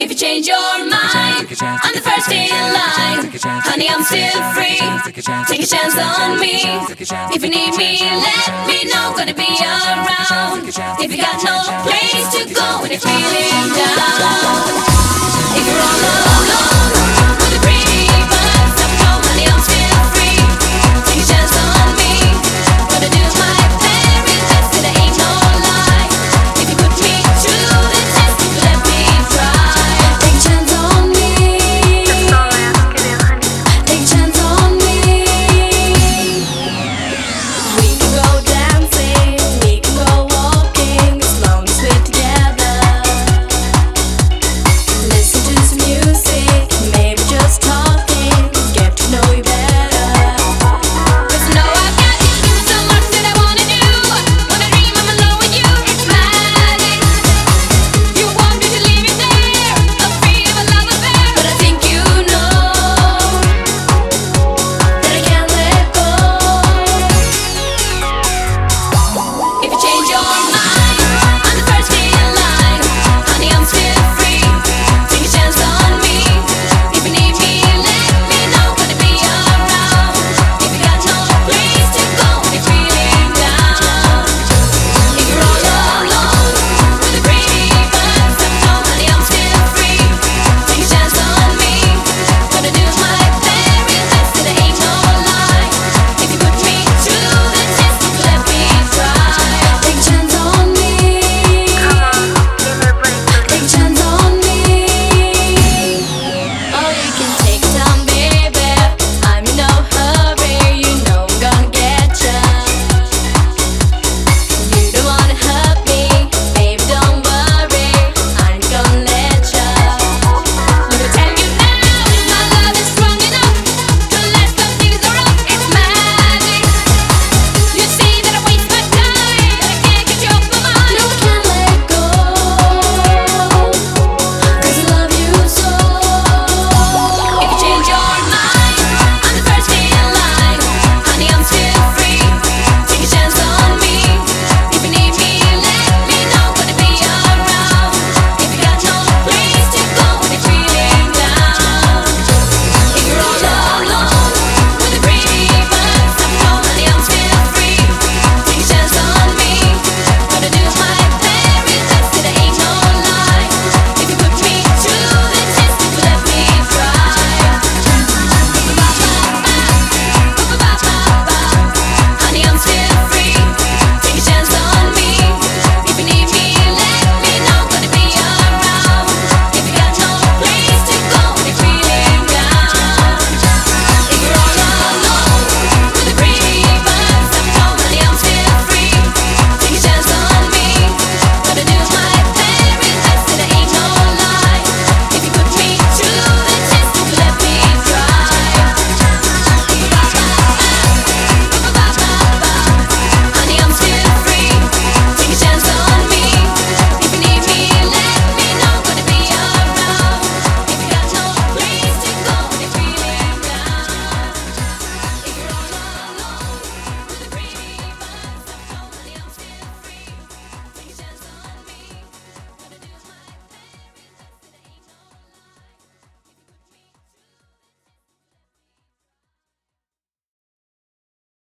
If you change your mind, I'm the first in line. Honey, I'm still free. Take a chance on me. If you need me, let me know. Gonna be around. If you got no place to go when you're feeling down.